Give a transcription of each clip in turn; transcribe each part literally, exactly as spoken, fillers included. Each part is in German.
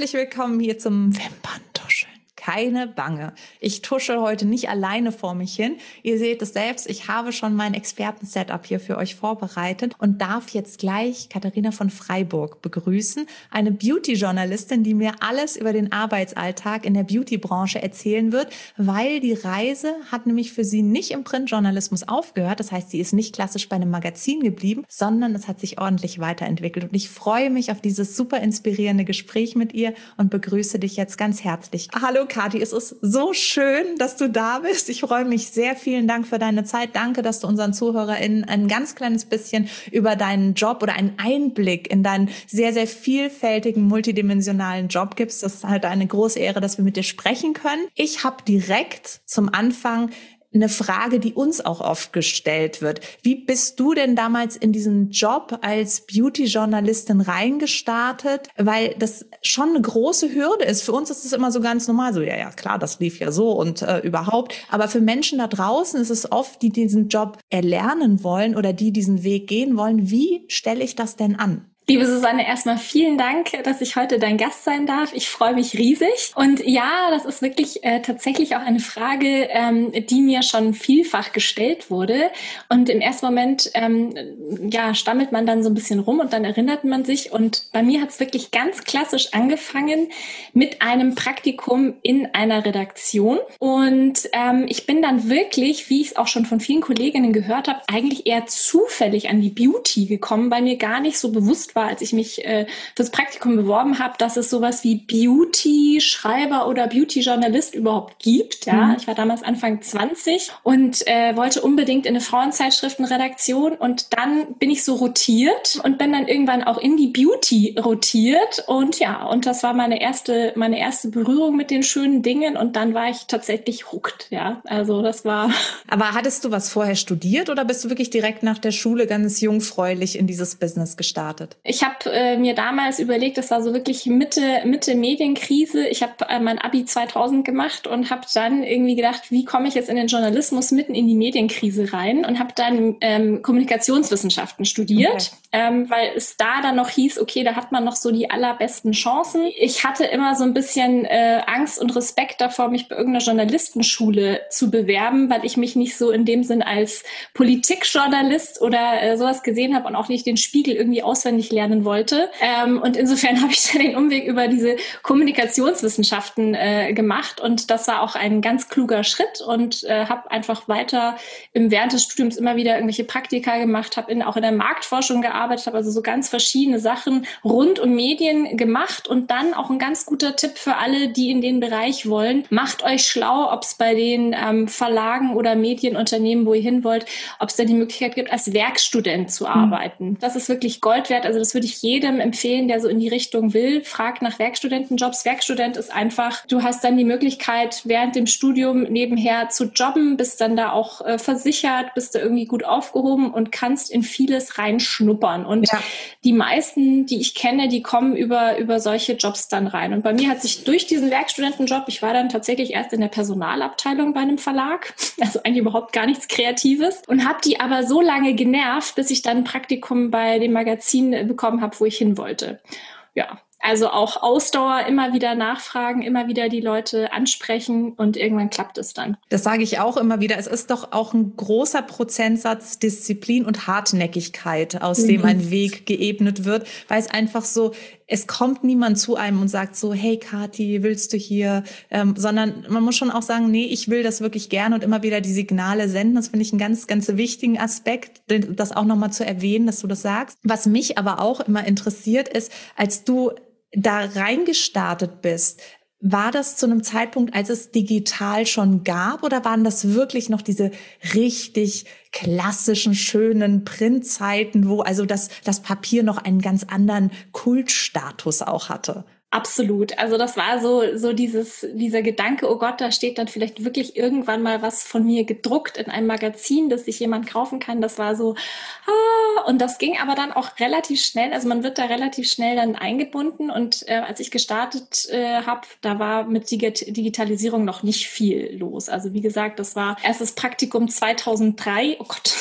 Herzlich willkommen hier zum Wimperntuscheln. Keine Bange. Ich tusche heute nicht alleine vor mich hin. Ihr seht es selbst, ich habe schon mein Experten-Setup hier für euch vorbereitet und darf jetzt gleich Katharina von Freiburg begrüßen, eine Beauty-Journalistin, die mir alles über den Arbeitsalltag in der Beauty-Branche erzählen wird, weil die Reise hat nämlich für sie nicht im Printjournalismus aufgehört. Das heißt, sie ist nicht klassisch bei einem Magazin geblieben, sondern es hat sich ordentlich weiterentwickelt. Und ich freue mich auf dieses super inspirierende Gespräch mit ihr und begrüße dich jetzt ganz herzlich. Hallo Kathi, es ist so schön, dass du da bist. Ich freue mich sehr. Vielen Dank für deine Zeit. Danke, dass du unseren ZuhörerInnen ein ganz kleines bisschen über deinen Job oder einen Einblick in deinen sehr, sehr vielfältigen, multidimensionalen Job gibst. Das ist halt eine große Ehre, dass wir mit dir sprechen können. Ich habe direkt zum Anfang eine Frage, die uns auch oft gestellt wird. Wie bist du denn damals in diesen Job als Beauty-Journalistin reingestartet? Weil das schon eine große Hürde ist. Für uns ist es immer so ganz normal, so ja, ja, klar, das lief ja so und äh, überhaupt. Aber für Menschen da draußen ist es oft, die diesen Job erlernen wollen oder die diesen Weg gehen wollen. Wie stelle ich das denn an? Liebe Susanne, erstmal vielen Dank, dass ich heute dein Gast sein darf. Ich freue mich riesig. Und ja, das ist wirklich äh, tatsächlich auch eine Frage, ähm, die mir schon vielfach gestellt wurde. Und im ersten Moment ähm, ja, stammelt man dann so ein bisschen rum und dann erinnert man sich. Und bei mir hat es wirklich ganz klassisch angefangen mit einem Praktikum in einer Redaktion. Und ähm, ich bin dann wirklich, wie ich es auch schon von vielen Kolleginnen gehört habe, eigentlich eher zufällig an die Beauty gekommen, weil mir gar nicht so bewusst war, als ich mich äh, fürs Praktikum beworben habe, dass es sowas wie Beauty-Schreiber oder Beauty-Journalist überhaupt gibt. Ja, mhm. Ich war damals Anfang zwanzig und äh, wollte unbedingt in eine Frauenzeitschriftenredaktion und dann bin ich so rotiert und bin dann irgendwann auch in die Beauty rotiert und ja, und das war meine erste, meine erste Berührung mit den schönen Dingen und dann war ich tatsächlich hooked. Ja, also das war. Aber hattest du was vorher studiert oder bist du wirklich direkt nach der Schule ganz jungfräulich in dieses Business gestartet? Ich habe äh, mir damals überlegt, das war so wirklich Mitte Mitte Medienkrise. Ich habe äh, mein Abi zweitausend gemacht und habe dann irgendwie gedacht, wie komme ich jetzt in den Journalismus mitten in die Medienkrise rein und habe dann ähm, Kommunikationswissenschaften studiert, okay. ähm, weil es da dann noch hieß, okay, da hat man noch so die allerbesten Chancen. Ich hatte immer so ein bisschen äh, Angst und Respekt davor, mich bei irgendeiner Journalistenschule zu bewerben, weil ich mich nicht so in dem Sinn als Politikjournalist oder äh, sowas gesehen habe und auch nicht den Spiegel irgendwie auswendig lernen wollte. Ähm, und insofern habe ich dann den Umweg über diese Kommunikationswissenschaften äh, gemacht und das war auch ein ganz kluger Schritt und äh, habe einfach weiter im, während des Studiums immer wieder irgendwelche Praktika gemacht, habe in, auch in der Marktforschung gearbeitet, habe also so ganz verschiedene Sachen rund um Medien gemacht und dann auch ein ganz guter Tipp für alle, die in den Bereich wollen. Macht euch schlau, ob es bei den ähm, Verlagen oder Medienunternehmen, wo ihr hin wollt, ob es da die Möglichkeit gibt, als Werkstudent zu arbeiten. Mhm. Das ist wirklich Gold wert. Also das würde ich jedem empfehlen, der so in die Richtung will. Frag nach Werkstudentenjobs. Werkstudent ist einfach, du hast dann die Möglichkeit, während dem Studium nebenher zu jobben, bist dann da auch äh, versichert, bist da irgendwie gut aufgehoben und kannst in vieles reinschnuppern. Und ja. Die meisten, die ich kenne, die kommen über, über solche Jobs dann rein. Und bei mir hat sich durch diesen Werkstudentenjob, ich war dann tatsächlich erst in der Personalabteilung bei einem Verlag, also eigentlich überhaupt gar nichts Kreatives und habe die aber so lange genervt, bis ich dann ein Praktikum bei dem Magazin bekommen habe, wo ich hin wollte. Ja, also auch Ausdauer, immer wieder nachfragen, immer wieder die Leute ansprechen und irgendwann klappt es dann. Das sage ich auch immer wieder. Es ist doch auch ein großer Prozentsatz Disziplin und Hartnäckigkeit, aus mhm. dem ein Weg geebnet wird, weil es einfach so, es kommt niemand zu einem und sagt so, hey Kathi, willst du hier? Ähm, sondern man muss schon auch sagen, nee, ich will das wirklich gerne und immer wieder die Signale senden. Das finde ich einen ganz, ganz wichtigen Aspekt, das auch nochmal zu erwähnen, dass du das sagst. Was mich aber auch immer interessiert ist, als du da reingestartet bist, war das zu einem Zeitpunkt, als es digital schon gab, oder waren das wirklich noch diese richtig klassischen, schönen Printzeiten, wo also das, das Papier noch einen ganz anderen Kultstatus auch hatte? Absolut. Also das war so so dieses dieser Gedanke, oh Gott, da steht dann vielleicht wirklich irgendwann mal was von mir gedruckt in einem Magazin, das sich jemand kaufen kann. Das war so, ah, und das ging aber dann auch relativ schnell. Also man wird da relativ schnell dann eingebunden. Und äh, als ich gestartet äh, habe, da war mit Dig- Digitalisierung noch nicht viel los. Also wie gesagt, das war erstes Praktikum zweitausenddrei. Oh Gott,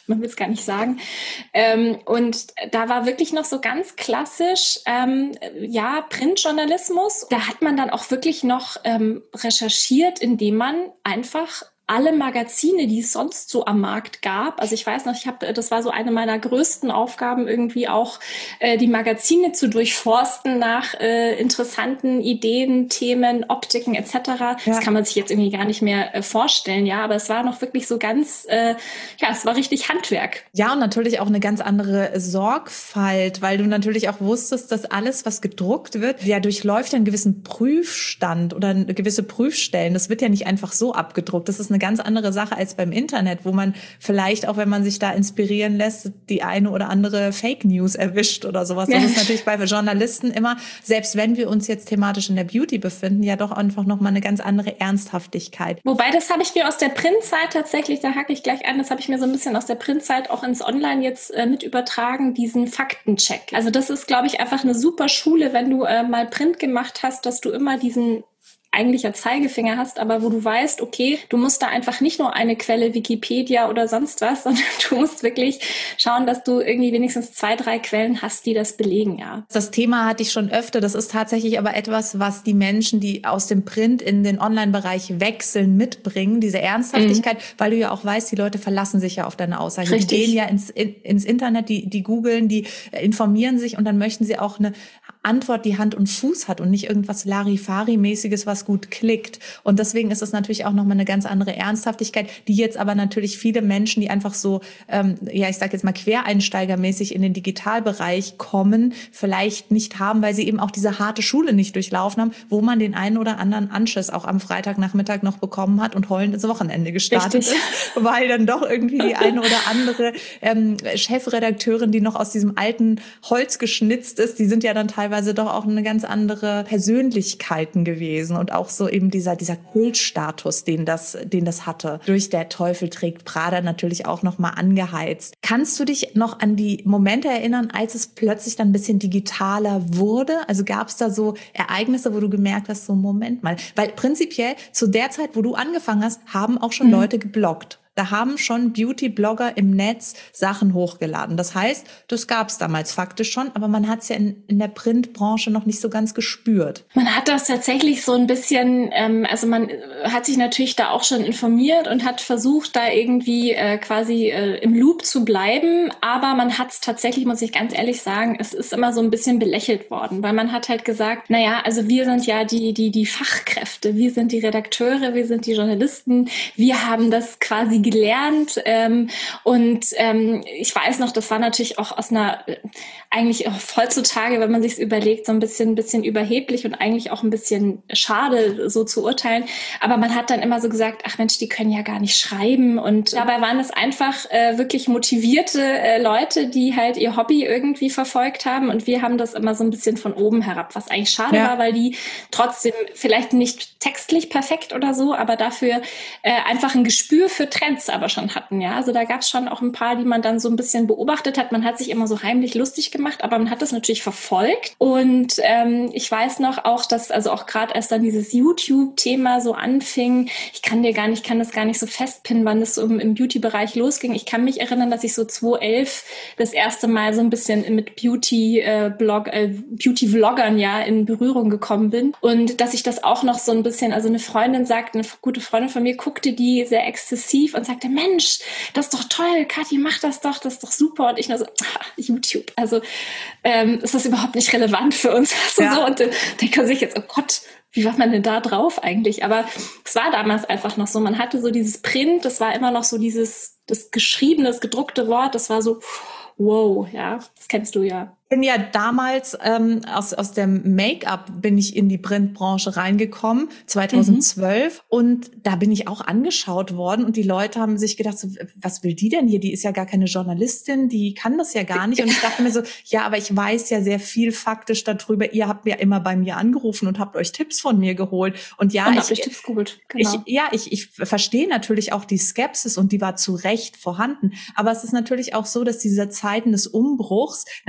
man will es gar nicht sagen. Ähm, und da war wirklich noch so ganz klassisch, ähm, ja, Printjournalismus. Da hat man dann auch wirklich noch ähm, recherchiert, indem man einfach alle Magazine, die es sonst so am Markt gab. Also ich weiß noch, ich habe, das war so eine meiner größten Aufgaben, irgendwie auch äh, die Magazine zu durchforsten nach äh, interessanten Ideen, Themen, Optiken et cetera. Ja. Das kann man sich jetzt irgendwie gar nicht mehr äh, vorstellen, ja. Aber es war noch wirklich so ganz, äh, ja, es war richtig Handwerk. Ja, und natürlich auch eine ganz andere Sorgfalt, weil du natürlich auch wusstest, dass alles, was gedruckt wird, ja durchläuft einen gewissen Prüfstand oder eine gewisse Prüfstellen. Das wird ja nicht einfach so abgedruckt. Das ist eine ganz andere Sache als beim Internet, wo man vielleicht auch, wenn man sich da inspirieren lässt, die eine oder andere Fake News erwischt oder sowas. Das ist natürlich bei Journalisten immer, selbst wenn wir uns jetzt thematisch in der Beauty befinden, ja doch einfach nochmal eine ganz andere Ernsthaftigkeit. Wobei, das habe ich mir aus der Printzeit tatsächlich, da hake ich gleich an, das habe ich mir so ein bisschen aus der Printzeit auch ins Online jetzt äh, mit übertragen, diesen Faktencheck. Also das ist, glaube ich, einfach eine super Schule, wenn du äh, mal Print gemacht hast, dass du immer diesen eigentlicher Zeigefinger hast, aber wo du weißt, okay, du musst da einfach nicht nur eine Quelle Wikipedia oder sonst was, sondern du musst wirklich schauen, dass du irgendwie wenigstens zwei, drei Quellen hast, die das belegen, ja. Das Thema hatte ich schon öfter, das ist tatsächlich aber etwas, was die Menschen, die aus dem Print in den Online-Bereich wechseln, mitbringen, diese Ernsthaftigkeit, mhm. weil du ja auch weißt, die Leute verlassen sich ja auf deine Aussage. Richtig. Die gehen ja ins, in, ins Internet, die, die googeln, die informieren sich und dann möchten sie auch eine Antwort, die Hand und Fuß hat und nicht irgendwas Larifari-mäßiges, was gut klickt. Und deswegen ist es natürlich auch nochmal eine ganz andere Ernsthaftigkeit, die jetzt aber natürlich viele Menschen, die einfach so, ähm, ja, ich sage jetzt mal quereinsteigermäßig in den Digitalbereich kommen, vielleicht nicht haben, weil sie eben auch diese harte Schule nicht durchlaufen haben, wo man den einen oder anderen Anschiss auch am Freitagnachmittag noch bekommen hat und heulend ins Wochenende gestartet Richtig. ist, weil dann doch irgendwie die eine oder andere ähm, Chefredakteurin, die noch aus diesem alten Holz geschnitzt ist, die sind ja dann teilweise doch auch eine ganz andere Persönlichkeiten gewesen und auch so eben dieser dieser Kultstatus, den das den das hatte. Durch Der Teufel trägt Prada natürlich auch noch mal angeheizt. Kannst du dich noch an die Momente erinnern, als es plötzlich dann ein bisschen digitaler wurde? Also gab es da so Ereignisse, wo du gemerkt hast, so Moment mal, weil prinzipiell zu der Zeit, wo du angefangen hast, haben auch schon mhm. Leute gebloggt. Da haben schon Beauty-Blogger im Netz Sachen hochgeladen. Das heißt, das gab es damals faktisch schon, aber man hat es ja in, in der Printbranche noch nicht so ganz gespürt. Man hat das tatsächlich so ein bisschen, ähm, also man hat sich natürlich da auch schon informiert und hat versucht, da irgendwie äh, quasi äh, im Loop zu bleiben. Aber man hat es tatsächlich, muss ich ganz ehrlich sagen, es ist immer so ein bisschen belächelt worden, weil man hat halt gesagt, naja, also wir sind ja die, die, die Fachkräfte, wir sind die Redakteure, wir sind die Journalisten, wir haben das quasi gelernt ähm, und ähm, ich weiß noch, das war natürlich auch aus einer, äh, eigentlich auch heutzutage, wenn man sich's überlegt, so ein bisschen, ein bisschen überheblich und eigentlich auch ein bisschen schade, so zu urteilen, aber man hat dann immer so gesagt, ach Mensch, die können ja gar nicht schreiben und dabei waren es einfach äh, wirklich motivierte äh, Leute, die halt ihr Hobby irgendwie verfolgt haben und wir haben das immer so ein bisschen von oben herab, was eigentlich schade ja. war, weil die trotzdem vielleicht nicht textlich perfekt oder so, aber dafür äh, einfach ein Gespür für Trends aber schon hatten, ja. Also da gab es schon auch ein paar, die man dann so ein bisschen beobachtet hat. Man hat sich immer so heimlich lustig gemacht, aber man hat das natürlich verfolgt. Und ähm, ich weiß noch auch, dass, also auch gerade als dann dieses YouTube-Thema so anfing, ich kann dir gar nicht, kann das gar nicht so festpinnen, wann es so im, im Beauty-Bereich losging. Ich kann mich erinnern, dass ich so zweitausendelf das erste Mal so ein bisschen mit Beauty-Blog, äh, Beauty-Vloggern ja in Berührung gekommen bin. Und dass ich das auch noch so ein bisschen, also eine Freundin sagt, eine gute Freundin von mir guckte die sehr exzessiv und sagte, Mensch, das ist doch toll, Kathi, mach das doch, das ist doch super. Und ich nur so, ah, YouTube. Also ähm, ist das überhaupt nicht relevant für uns? Also ja. so, und äh, denkt man sich jetzt, oh Gott, wie war man denn da drauf eigentlich? Aber es war damals einfach noch so, man hatte so dieses Print, das war immer noch so dieses, das geschriebene, das gedruckte Wort, das war so, wow, ja, das kennst du ja. Ich bin ja damals ähm, aus aus dem Make-up bin ich in die Printbranche reingekommen, zweitausendzwölf, mhm. und da bin ich auch angeschaut worden und die Leute haben sich gedacht, so, was will die denn hier? Die ist ja gar keine Journalistin, die kann das ja gar nicht. Und ich dachte mir so, ja, aber ich weiß ja sehr viel faktisch darüber. Ihr habt ja immer bei mir angerufen und habt euch Tipps von mir geholt. Und ja, und ich, ich Tipps geholt. Genau. ich ja, ich ich verstehe natürlich auch die Skepsis und die war zu Recht vorhanden. Aber es ist natürlich auch so, dass diese Zeiten des Umbruchs natürlich auch immer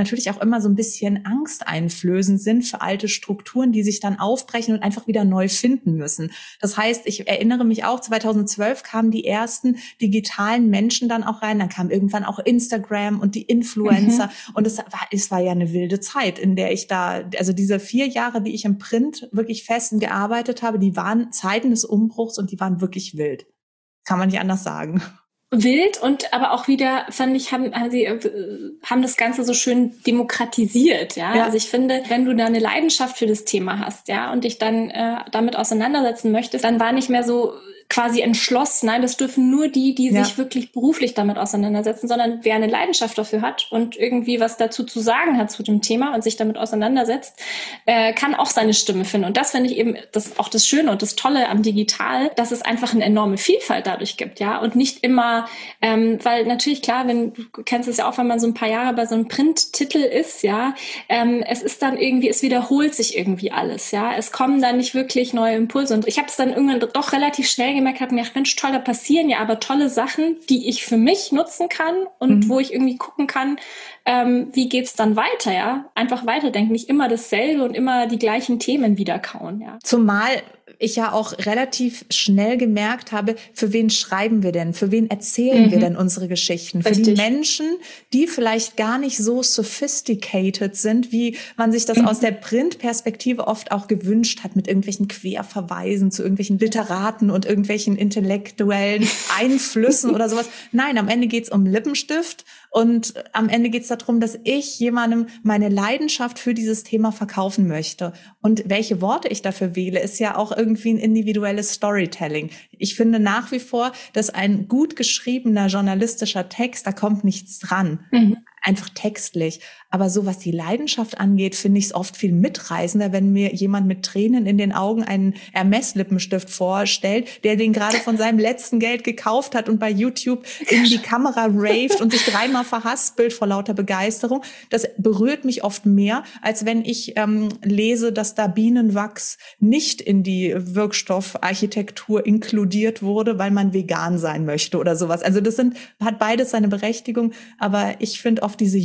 immer so ein bisschen angsteinflößend sind für alte Strukturen, die sich dann aufbrechen und einfach wieder neu finden müssen. Das heißt, ich erinnere mich auch, zweitausendzwölf kamen die ersten digitalen Menschen dann auch rein, dann kam irgendwann auch Instagram und die Influencer mhm. und es war, es war ja eine wilde Zeit, in der ich da, also diese vier Jahre, die ich im Print wirklich fest gearbeitet habe, die waren Zeiten des Umbruchs und die waren wirklich wild. Kann man nicht anders sagen. Wild und aber auch wieder, fand ich, haben, haben sie haben das Ganze so schön demokratisiert, ja? ja. Also ich finde, wenn du da eine Leidenschaft für das Thema hast, ja, und dich dann äh, damit auseinandersetzen möchtest, dann war nicht mehr so quasi entschlossen, nein, das dürfen nur die, die ja. sich wirklich beruflich damit auseinandersetzen, sondern wer eine Leidenschaft dafür hat und irgendwie was dazu zu sagen hat zu dem Thema und sich damit auseinandersetzt, äh, kann auch seine Stimme finden. Und das finde ich eben das, auch das Schöne und das Tolle am Digital, dass es einfach eine enorme Vielfalt dadurch gibt, ja, und nicht immer, ähm, weil natürlich klar, wenn du kennst es ja auch, wenn man so ein paar Jahre bei so einem Printtitel ist, ja, ähm, es ist dann irgendwie, es wiederholt sich irgendwie alles, ja, es kommen dann nicht wirklich neue Impulse und ich habe es dann irgendwann doch relativ schnell gemerkt, habe mir gedacht, Mensch, toll, da passieren ja aber tolle Sachen, die ich für mich nutzen kann und mhm. wo ich irgendwie gucken kann, ähm, wie geht's dann weiter, ja? Einfach weiterdenken, nicht immer dasselbe und immer die gleichen Themen wiederkauen, ja. Zumal ich ja auch relativ schnell gemerkt habe, für wen schreiben wir denn? Für wen erzählen mhm. wir denn unsere Geschichten? Richtig. Für die Menschen, die vielleicht gar nicht so sophisticated sind, wie man sich das mhm. aus der Printperspektive oft auch gewünscht hat, mit irgendwelchen Querverweisen zu irgendwelchen Literaten und irgendwelchen intellektuellen Einflüssen oder sowas. Nein, am Ende geht's um Lippenstift und am Ende geht's darum, dass ich jemandem meine Leidenschaft für dieses Thema verkaufen möchte. Und welche Worte ich dafür wähle, ist ja auch irgendwie ein individuelles Storytelling. Ich finde nach wie vor, dass ein gut geschriebener journalistischer Text, da kommt nichts dran. Mhm. Einfach textlich. Aber so was die Leidenschaft angeht, finde ich es oft viel mitreißender, wenn mir jemand mit Tränen in den Augen einen Hermès-Lippenstift vorstellt, der den gerade von seinem letzten Geld gekauft hat und bei YouTube in die Kamera raved und sich dreimal verhaspelt vor lauter Begeisterung. Das berührt mich oft mehr, als wenn ich ähm, lese, dass da Bienenwachs nicht in die Wirkstoffarchitektur inkludiert wurde, weil man vegan sein möchte oder sowas. Also das sind, hat beides seine Berechtigung, aber ich finde oft diese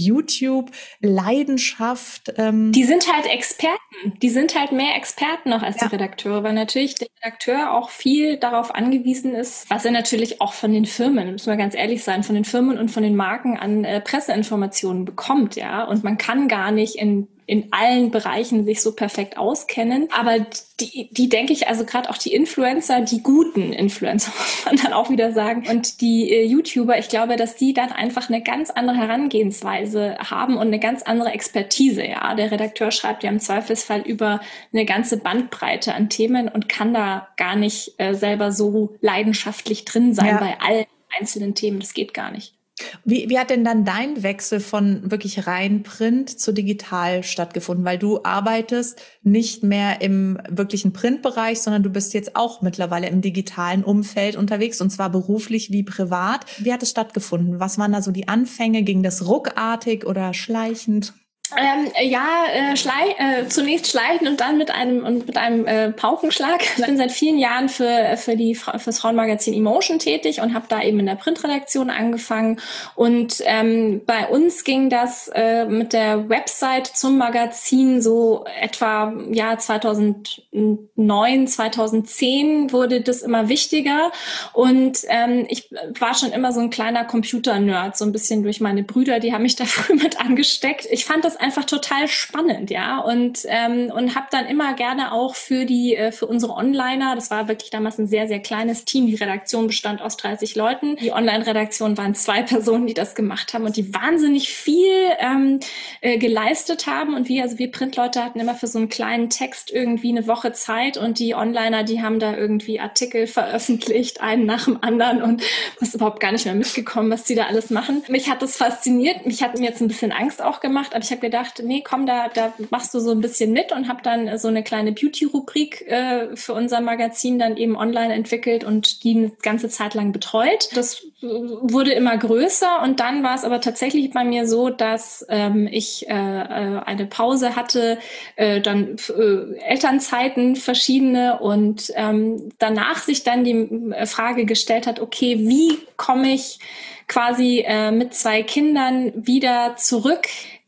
YouTube-Leidenschaft. Ähm die sind halt Experten. Die sind halt mehr Experten noch als ja. die Redakteure, weil natürlich der Redakteur auch viel darauf angewiesen ist, was er natürlich auch von den Firmen, müssen wir ganz ehrlich sein, von den Firmen und von den Marken an äh, Presseinformationen bekommt, ja. Und man kann gar nicht in in allen Bereichen sich so perfekt auskennen. Aber die, die denke ich, also gerade auch die Influencer, die guten Influencer, muss man dann auch wieder sagen, und die äh, YouTuber, ich glaube, dass die dann einfach eine ganz andere Herangehensweise haben und eine ganz andere Expertise. Ja, der Redakteur schreibt ja im Zweifelsfall über eine ganze Bandbreite an Themen und kann da gar nicht äh, selber so leidenschaftlich drin sein ja. bei allen einzelnen Themen. Das geht gar nicht. Wie, wie hat denn dann dein Wechsel von wirklich rein Print zu digital stattgefunden? Weil du arbeitest nicht mehr im wirklichen Printbereich, sondern du bist jetzt auch mittlerweile im digitalen Umfeld unterwegs, und zwar beruflich wie privat. Wie hat es stattgefunden? Was waren da so die Anfänge? Ging das ruckartig oder schleichend? Ähm, ja, äh, schlei äh, zunächst schleichen und dann mit einem und mit einem äh, Paukenschlag. Ich bin seit vielen Jahren für für die fürs Frauenmagazin Emotion tätig und habe da eben in der Printredaktion angefangen. Und ähm, bei uns ging das äh, mit der Website zum Magazin so etwa ja zweitausendneun, zweitausendzehn wurde das immer wichtiger. Und ähm, ich war schon immer so ein kleiner Computer-Nerd, so ein bisschen durch meine Brüder, die haben mich da früh mit angesteckt. Ich fand das einfach total spannend, ja, und ähm, und habe dann immer gerne auch für die äh, für unsere Onliner, das war wirklich damals ein sehr sehr kleines Team, die Redaktion bestand aus dreißig Leuten, die Online-Redaktion waren zwei Personen, die das gemacht haben und die wahnsinnig viel ähm, äh, geleistet haben, und wir also wir Printleute hatten immer für so einen kleinen Text irgendwie eine Woche Zeit, und die Onliner, die haben da irgendwie Artikel veröffentlicht, einen nach dem anderen, und was überhaupt gar nicht mehr mitgekommen, was die da alles machen. Mich hat das fasziniert, mich hat mir jetzt ein bisschen Angst auch gemacht, aber ich habe gedacht, nee, komm, da, da machst du so ein bisschen mit, und habe dann so eine kleine Beauty-Rubrik äh, für unser Magazin dann eben online entwickelt und die eine ganze Zeit lang betreut. Das wurde immer größer, und dann war es aber tatsächlich bei mir so, dass ähm, ich äh, eine Pause hatte, äh, dann äh, Elternzeiten verschiedene, und ähm, danach sich dann die Frage gestellt hat, okay, wie komme ich quasi äh, mit zwei Kindern wieder zurück?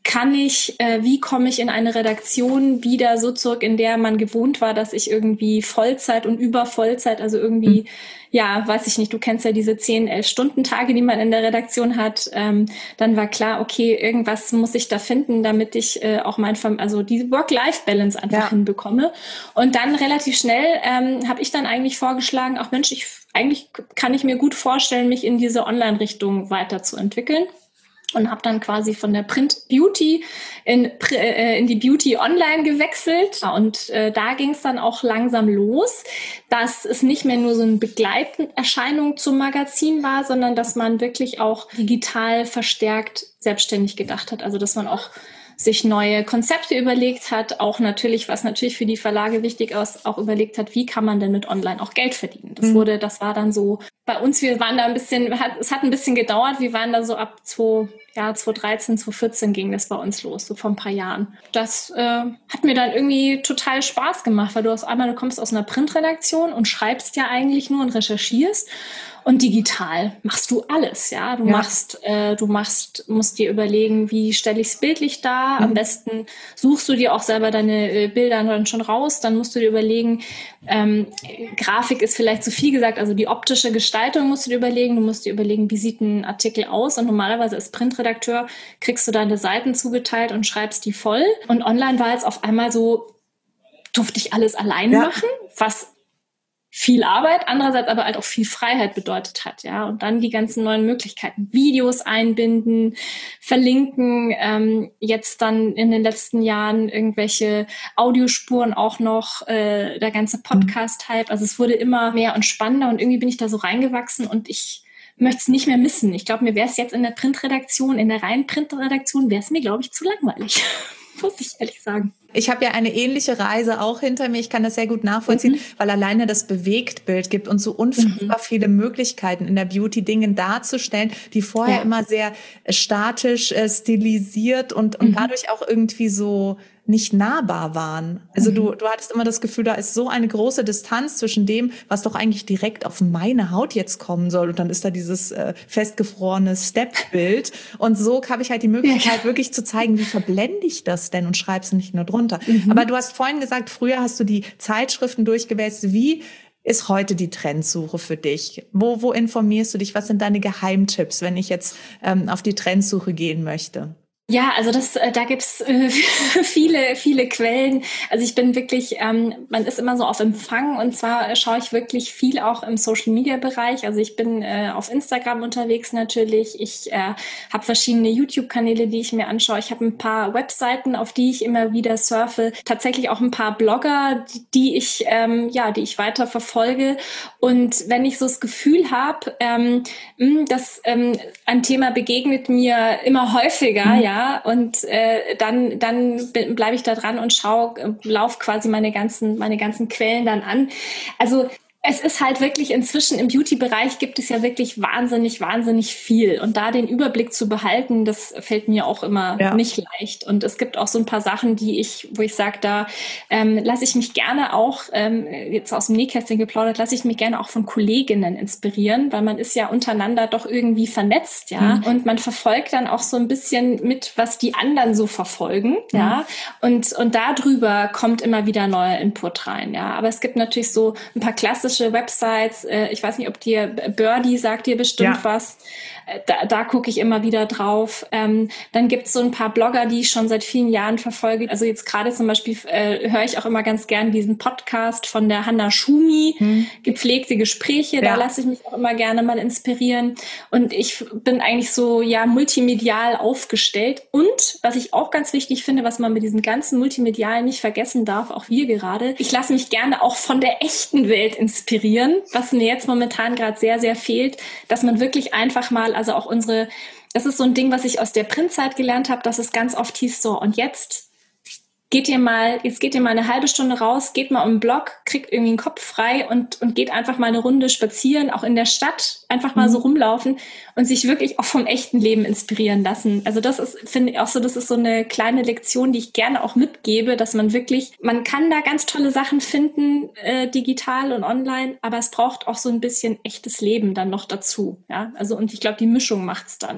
kann ich, äh, wie komme ich in eine Redaktion wieder so zurück, in der man gewohnt war, dass ich irgendwie Vollzeit und über Vollzeit, also irgendwie, mhm. ja, weiß ich nicht, du kennst ja diese zehn, elf Stunden Tage, die man in der Redaktion hat. Ähm, dann war klar, okay, irgendwas muss ich da finden, damit ich äh, auch mein, also die Work-Life-Balance einfach ja. hinbekomme. Und dann relativ schnell ähm, habe ich dann eigentlich vorgeschlagen, auch Mensch, ich eigentlich kann ich mir gut vorstellen, mich in diese Online-Richtung weiterzuentwickeln. Und habe dann quasi von der Print Beauty in, äh, in die Beauty Online gewechselt. Und äh, da ging es dann auch langsam los, dass es nicht mehr nur so eine Begleiterscheinung zum Magazin war, sondern dass man wirklich auch digital verstärkt selbstständig gedacht hat. Also dass man auch sich neue Konzepte überlegt hat, auch natürlich, was natürlich für die Verlage wichtig ist, auch überlegt hat, wie kann man denn mit Online auch Geld verdienen. Das wurde, das war dann so, bei uns, wir waren da ein bisschen, hat, es hat ein bisschen gedauert, wir waren da so ab zwei, ja, zwanzig dreizehn, zwanzig vierzehn ging das bei uns los, so vor ein paar Jahren. Das äh, hat mir dann irgendwie total Spaß gemacht, weil du auf einmal, du kommst aus einer Printredaktion und schreibst ja eigentlich nur und recherchierst. Und digital machst du alles, ja. Du ja. machst, äh, du machst, musst dir überlegen, wie stelle ich es bildlich dar. Mhm. Am besten suchst du dir auch selber deine äh, Bilder dann schon raus. Dann musst du dir überlegen, ähm, Grafik ist vielleicht zu viel gesagt, also die optische Gestaltung musst du dir überlegen. Du musst dir überlegen, wie sieht ein Artikel aus. Und normalerweise als Printredakteur kriegst du deine Seiten zugeteilt und schreibst die voll. Und online war jetzt auf einmal so, durfte ich alles alleine ja. machen, was viel Arbeit, andererseits aber halt auch viel Freiheit bedeutet hat, ja. Und dann die ganzen neuen Möglichkeiten, Videos einbinden, verlinken, ähm, jetzt dann in den letzten Jahren irgendwelche Audiospuren auch noch, äh, der ganze Podcast-Hype. Also es wurde immer mehr und spannender und irgendwie bin ich da so reingewachsen und ich möchte es nicht mehr missen. Ich glaube, mir wäre es jetzt in der Printredaktion, in der reinen Printredaktion, wäre es mir, glaube ich, zu langweilig. Muss ich ehrlich sagen. Ich habe ja eine ähnliche Reise auch hinter mir. Ich kann das sehr gut nachvollziehen, mhm. weil alleine das Bewegtbild gibt uns so unfassbar mhm. viele Möglichkeiten in der Beauty, Dinge darzustellen, die vorher ja. immer sehr statisch, äh, stilisiert und, und mhm. dadurch auch irgendwie so nicht nahbar waren. Also mhm. du, du hattest immer das Gefühl, da ist so eine große Distanz zwischen dem, was doch eigentlich direkt auf meine Haut jetzt kommen soll. Und dann ist da dieses äh, festgefrorene Step-Bild. Und so habe ich halt die Möglichkeit, ja. wirklich zu zeigen, wie verblende ich das denn und schreib's nicht nur drunter. Mhm. Aber du hast vorhin gesagt, früher hast du die Zeitschriften durchgewälzt. Wie ist heute die Trendsuche für dich? Wo, wo informierst du dich? Was sind deine Geheimtipps, wenn ich jetzt ähm, auf die Trendsuche gehen möchte? Ja, also das, äh, da gibt's äh, viele, viele Quellen. Also ich bin wirklich, ähm, man ist immer so auf Empfang und zwar schaue ich wirklich viel auch im Social-Media-Bereich. Also ich bin äh, auf Instagram unterwegs natürlich. Ich äh, habe verschiedene YouTube-Kanäle, die ich mir anschaue. Ich habe ein paar Webseiten, auf die ich immer wieder surfe. Tatsächlich auch ein paar Blogger, die, die ich, ähm, ja, die ich weiter verfolge. Und wenn ich so das Gefühl habe, ähm, dass ähm, ein Thema begegnet mir immer häufiger, mhm. ja. Und äh, dann dann bleibe ich da dran und schaue, lauf quasi meine ganzen meine ganzen Quellen dann an. Also es ist halt wirklich inzwischen im Beauty-Bereich gibt es ja wirklich wahnsinnig, wahnsinnig viel. Und da den Überblick zu behalten, das fällt mir auch immer ja. nicht leicht. Und es gibt auch so ein paar Sachen, die ich, wo ich sage, da ähm, lasse ich mich gerne auch, ähm, jetzt aus dem Nähkästchen geplaudert, lasse ich mich gerne auch von Kolleginnen inspirieren, weil man ist ja untereinander doch irgendwie vernetzt, ja. Mhm. Und man verfolgt dann auch so ein bisschen mit, was die anderen so verfolgen, mhm. ja. Und, und darüber kommt immer wieder neuer Input rein, ja. Aber es gibt natürlich so ein paar klassische Websites, ich weiß nicht, ob dir Birdie sagt dir bestimmt ja. was, da, da gucke ich immer wieder drauf. Ähm, dann gibt es so ein paar Blogger, die ich schon seit vielen Jahren verfolge. Also jetzt gerade zum Beispiel äh, höre ich auch immer ganz gern diesen Podcast von der Hanna Schumi, hm. gepflegte Gespräche, ja. da lasse ich mich auch immer gerne mal inspirieren. Und ich bin eigentlich so ja multimedial aufgestellt. Und was ich auch ganz wichtig finde, was man mit diesem ganzen Multimedialen nicht vergessen darf, auch wir gerade, ich lasse mich gerne auch von der echten Welt inspirieren, was mir jetzt momentan gerade sehr, sehr fehlt, dass man wirklich einfach mal, also auch unsere, das ist so ein Ding, was ich aus der Printzeit gelernt habe, dass es ganz oft hieß so, und jetzt geht ihr mal, jetzt geht ihr mal eine halbe Stunde raus, geht mal um den Block, kriegt irgendwie den Kopf frei und, und geht einfach mal eine Runde spazieren, auch in der Stadt, einfach mal mhm. so rumlaufen und sich wirklich auch vom echten Leben inspirieren lassen. Also das ist, finde ich auch so, das ist so eine kleine Lektion, die ich gerne auch mitgebe, dass man wirklich, man kann da ganz tolle Sachen finden, äh, digital und online, aber es braucht auch so ein bisschen echtes Leben dann noch dazu, ja. Also, und ich glaube, die Mischung macht's dann.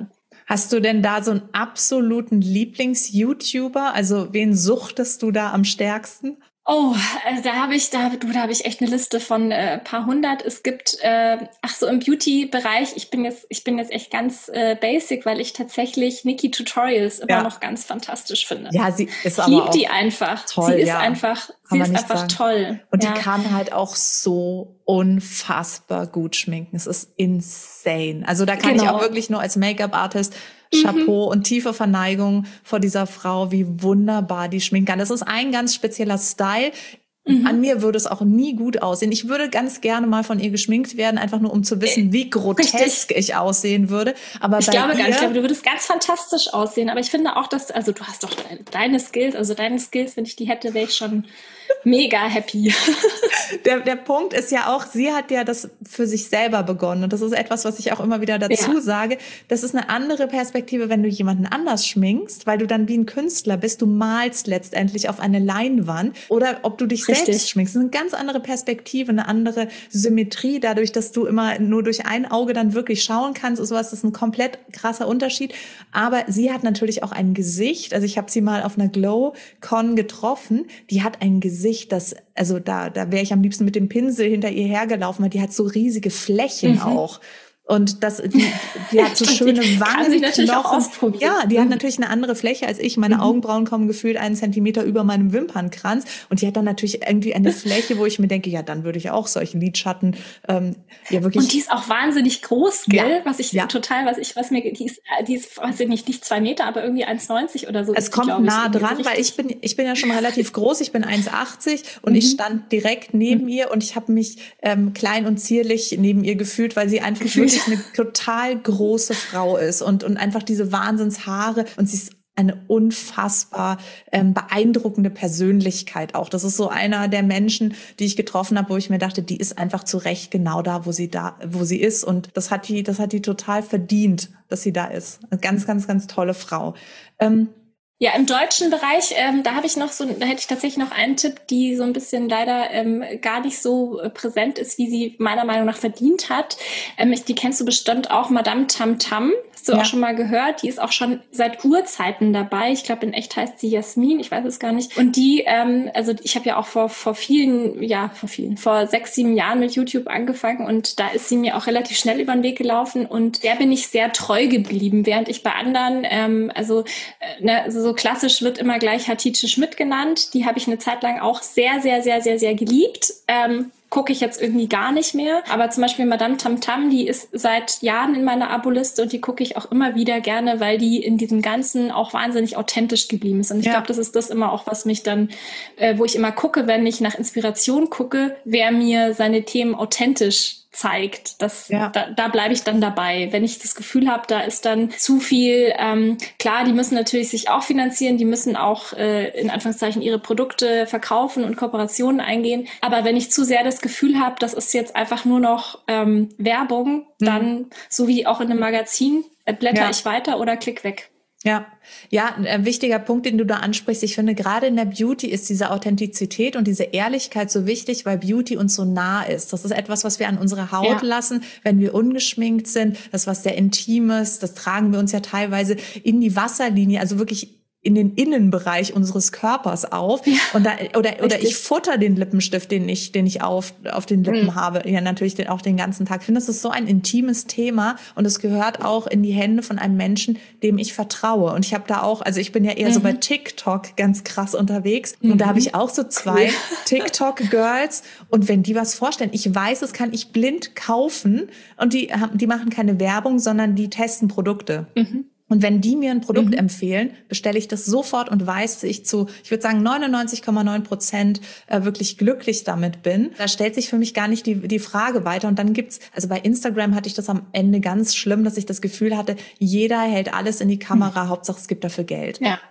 Hast du denn da so einen absoluten Lieblings-YouTuber? Also wen suchtest du da am stärksten? Oh, äh, da habe ich, da, du, da habe ich echt eine Liste von äh, paar hundert. Es gibt, äh, ach so, im Beauty-Bereich, ich bin jetzt, ich bin jetzt echt ganz äh, basic, weil ich tatsächlich Nikki Tutorials immer ja. noch ganz fantastisch finde. Ja, sie ist ich aber auch die einfach. Toll, sie ist ja. einfach, Kann sie man ist nicht einfach sagen. toll. Und ja. die kann halt auch so unfassbar gut schminken. Es ist insane. Also da kann genau. ich auch wirklich nur als Make-up-Artist Chapeau mhm. und tiefe Verneigung vor dieser Frau, wie wunderbar die schminken kann. Das ist ein ganz spezieller Style. Mhm. An mir würde es auch nie gut aussehen. Ich würde ganz gerne mal von ihr geschminkt werden, einfach nur um zu wissen, wie grotesk Richtig. ich aussehen würde. Aber ich bei glaube ihr, gar nicht. Ich glaube, du würdest ganz fantastisch aussehen. Aber ich finde auch, dass, also du hast doch deine, deine Skills, also deine Skills, wenn ich die hätte, wäre ich schon mega happy. Der, der Punkt ist ja auch, sie hat ja das für sich selber begonnen. Und das ist etwas, was ich auch immer wieder dazu ja. sage. Das ist eine andere Perspektive, wenn du jemanden anders schminkst, weil du dann wie ein Künstler bist. Du malst letztendlich auf eine Leinwand. Oder ob du dich Richtig. selbst schminkst. Das ist eine ganz andere Perspektive, eine andere Symmetrie. Dadurch, dass du immer nur durch ein Auge dann wirklich schauen kannst. Und sowas, das ist ein komplett krasser Unterschied. Aber sie hat natürlich auch ein Gesicht. Also ich habe sie mal auf einer Glow-Con getroffen. Die hat ein Gesicht. Gesicht, das, also da, da wäre ich am liebsten mit dem Pinsel hinter ihr hergelaufen, weil die hat so riesige Flächen mhm. auch. Und das, die, die hat so schöne Wangen. Kann sie natürlich auch ausprobieren. Ja, die mhm. hat natürlich eine andere Fläche als ich. Meine mhm. Augenbrauen kommen gefühlt einen Zentimeter über meinem Wimpernkranz. Und die hat dann natürlich irgendwie eine Fläche, wo ich mir denke, ja, dann würde ich auch solche Lidschatten, ähm, ja wirklich. Und die ist auch wahnsinnig groß, gell? Ja. Was ich ja. total, was ich, was mir, die ist, die ist, weiß ich nicht, nicht zwei Meter, aber irgendwie eins neunzig oder so. Es kommt die, nah ich, dran, weil ich bin, ich bin ja schon relativ groß. Ich bin eins achtzig und mhm. ich stand direkt neben mhm. ihr und ich habe mich ähm, klein und zierlich neben ihr gefühlt, weil sie einfach gefühlt. wirklich eine total große Frau ist und, und einfach diese Wahnsinnshaare und sie ist eine unfassbar ähm, beeindruckende Persönlichkeit auch. Das ist so einer der Menschen, die ich getroffen habe, wo ich mir dachte, die ist einfach zu Recht genau da, wo sie da, wo sie ist. Und das hat die, das hat die total verdient, dass sie da ist. Eine ganz, ganz, ganz tolle Frau. Ähm, Ja, im deutschen Bereich, ähm, da habe ich noch so, da hätte ich tatsächlich noch einen Tipp, die so ein bisschen leider ähm, gar nicht so äh, präsent ist, wie sie meiner Meinung nach verdient hat. Ähm, ich, die kennst du bestimmt auch, Madame Tam Tam. Hast du ja. auch schon mal gehört? Die ist auch schon seit Urzeiten dabei. Ich glaube, in echt heißt sie Jasmin, ich weiß es gar nicht. Und die, ähm, also ich habe ja auch vor vor vielen, ja, vor vielen, vor sechs, sieben Jahren mit YouTube angefangen und da ist sie mir auch relativ schnell über den Weg gelaufen und der bin ich sehr treu geblieben, während ich bei anderen, ähm, also, äh, ne, also so klassisch wird immer gleich Hatice Schmidt genannt. Die habe ich eine Zeit lang auch sehr, sehr, sehr, sehr, sehr geliebt. Ähm, gucke ich jetzt irgendwie gar nicht mehr. Aber zum Beispiel Madame Tam Tam, die ist seit Jahren in meiner Aboliste und die gucke ich auch immer wieder gerne, weil die in diesem Ganzen auch wahnsinnig authentisch geblieben ist. Und ich ja. glaube, das ist das immer auch, was mich dann, äh, wo ich immer gucke, wenn ich nach Inspiration gucke, wer mir seine Themen authentisch zeigt. Das, ja. Da, da bleibe ich dann dabei. Wenn ich das Gefühl habe, da ist dann zu viel, ähm, klar, die müssen natürlich sich auch finanzieren, die müssen auch äh, in Anführungszeichen ihre Produkte verkaufen und Kooperationen eingehen. Aber wenn ich zu sehr das Gefühl habe, das ist jetzt einfach nur noch ähm, Werbung, mhm. dann, so wie auch in einem Magazin, äh, blätter ja. ich weiter oder klick weg. Ja, ja, ein wichtiger Punkt, den du da ansprichst. Ich finde, gerade in der Beauty ist diese Authentizität und diese Ehrlichkeit so wichtig, weil Beauty uns so nah ist. Das ist etwas, was wir an unsere Haut ja. lassen, wenn wir ungeschminkt sind. Das ist was sehr Intimes. Das tragen wir uns ja teilweise in die Wasserlinie, also wirklich in den Innenbereich unseres Körpers auf. Ja, und da, oder, oder ich futter den Lippenstift, den ich, den ich auf, auf den Lippen mhm. habe. Ja, natürlich den, auch den ganzen Tag. Ich finde, das ist so ein intimes Thema und es gehört auch in die Hände von einem Menschen, dem ich vertraue. Und ich habe da auch, also ich bin ja eher mhm. so bei TikTok ganz krass unterwegs. Mhm. Und da habe ich auch so zwei cool. TikTok-Girls. Und wenn die was vorstellen, ich weiß, das kann ich blind kaufen. Und die, die machen keine Werbung, sondern die testen Produkte. Mhm. Und wenn die mir ein Produkt mhm. empfehlen, bestelle ich das sofort und weiß, dass ich zu, ich würde sagen, neunundneunzig Komma neun Prozent wirklich glücklich damit bin. Da stellt sich für mich gar nicht die, die Frage weiter. Und dann gibt's, also bei Instagram hatte ich das am Ende ganz schlimm, dass ich das Gefühl hatte, jeder hält alles in die Kamera, mhm. Hauptsache es gibt dafür Geld. Ja.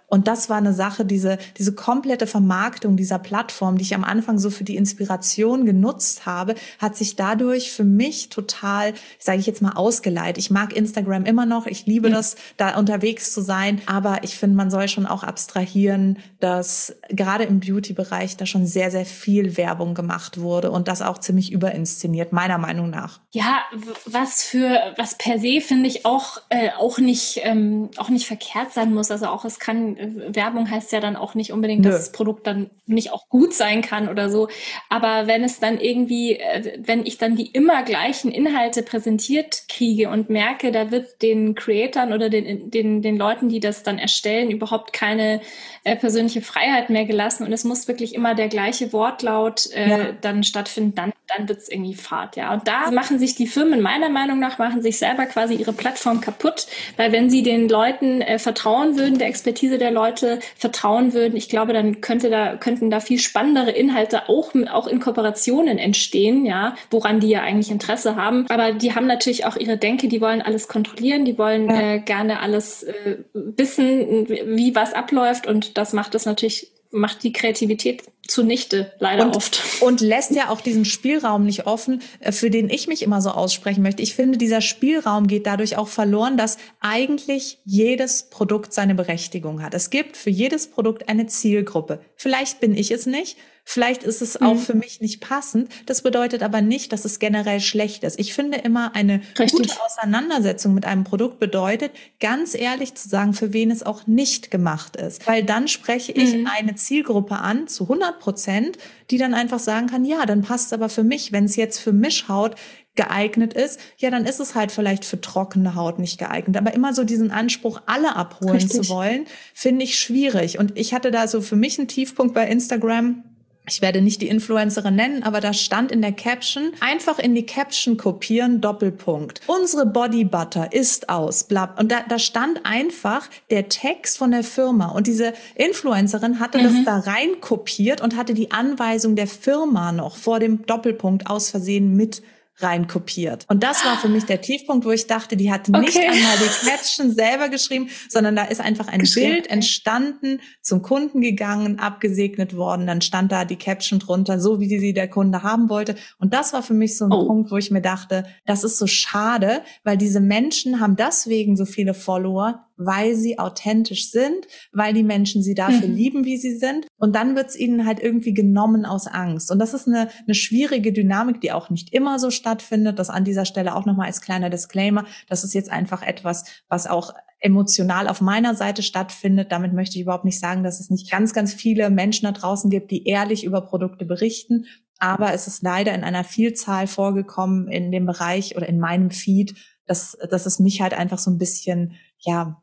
Und das war eine Sache, diese, diese komplette Vermarktung dieser Plattform, die ich am Anfang so für die Inspiration genutzt habe, hat sich dadurch für mich total, sage ich jetzt mal, ausgeleitet. Ich mag Instagram immer noch, ich liebe mhm. das, da unterwegs zu sein, aber ich finde, man soll schon auch abstrahieren, dass gerade im Beauty-Bereich da schon sehr, sehr viel Werbung gemacht wurde und das auch ziemlich überinszeniert, meiner Meinung nach. Ja, was für, was per se finde ich auch, äh, auch nicht, ähm, auch nicht verkehrt sein muss. Also auch es kann, Werbung heißt ja dann auch nicht unbedingt, Nö. dass das Produkt dann nicht auch gut sein kann oder so. Aber wenn es dann irgendwie, wenn ich dann die immer gleichen Inhalte präsentiert kriege und merke, da wird den Creatoren oder den, den, den Leuten, die das dann erstellen, überhaupt keine äh, persönliche Freiheit mehr gelassen und es muss wirklich immer der gleiche Wortlaut äh, ja. dann stattfinden, dann, dann wird es irgendwie fad, ja. Und da machen sich die Firmen meiner Meinung nach, machen sich selber quasi ihre Plattform kaputt, weil wenn sie den Leuten äh, vertrauen würden, der Expertise der Leute vertrauen würden, ich glaube, dann könnte da, könnten da viel spannendere Inhalte auch, auch in Kooperationen entstehen, ja, woran die ja eigentlich Interesse haben. Aber die haben natürlich auch ihre Denke, die wollen alles kontrollieren, die wollen ja. äh, gerne alles äh, wissen, wie was abläuft und das macht es natürlich, macht die Kreativität zunichte, leider und, oft. Und lässt ja auch diesen Spielraum nicht offen, für den ich mich immer so aussprechen möchte. Ich finde, dieser Spielraum geht dadurch auch verloren, dass eigentlich jedes Produkt seine Berechtigung hat. Es gibt für jedes Produkt eine Zielgruppe. Vielleicht bin ich es nicht. Vielleicht ist es auch mhm. für mich nicht passend. Das bedeutet aber nicht, dass es generell schlecht ist. Ich finde immer, eine Richtig. gute Auseinandersetzung mit einem Produkt bedeutet, ganz ehrlich zu sagen, für wen es auch nicht gemacht ist. Weil dann spreche ich mhm. eine Zielgruppe an, zu hundert Prozent, die dann einfach sagen kann, ja, dann passt es aber für mich. Wenn es jetzt für Mischhaut geeignet ist, ja, dann ist es halt vielleicht für trockene Haut nicht geeignet. Aber immer so diesen Anspruch, alle abholen Richtig. zu wollen, finde ich schwierig. Und ich hatte da so für mich einen Tiefpunkt bei Instagram. Ich werde nicht die Influencerin nennen, aber da stand in der Caption, einfach in die Caption kopieren, Doppelpunkt. Unsere Body Butter ist aus, bla. Und da, da stand einfach der Text von der Firma. Und diese Influencerin hatte mhm. das da rein kopiert und hatte die Anweisung der Firma noch vor dem Doppelpunkt aus Versehen mit rein kopiert. Und das war für mich der Tiefpunkt, wo ich dachte, die hat nicht okay. einmal die Caption selber geschrieben, sondern da ist einfach ein Bild entstanden, zum Kunden gegangen, abgesegnet worden, dann stand da die Caption drunter, so wie sie der Kunde haben wollte. Und das war für mich so ein oh. Punkt, wo ich mir dachte, das ist so schade, weil diese Menschen haben deswegen so viele Follower, weil sie authentisch sind, weil die Menschen sie dafür mhm. lieben, wie sie sind. Und dann wird's ihnen halt irgendwie genommen aus Angst. Und das ist eine, eine schwierige Dynamik, die auch nicht immer so stattfindet. Das an dieser Stelle auch nochmal als kleiner Disclaimer. Das ist jetzt einfach etwas, was auch emotional auf meiner Seite stattfindet. Damit möchte ich überhaupt nicht sagen, dass es nicht ganz, ganz viele Menschen da draußen gibt, die ehrlich über Produkte berichten. Aber es ist leider in einer Vielzahl vorgekommen in dem Bereich oder in meinem Feed, dass, dass es mich halt einfach so ein bisschen, ja,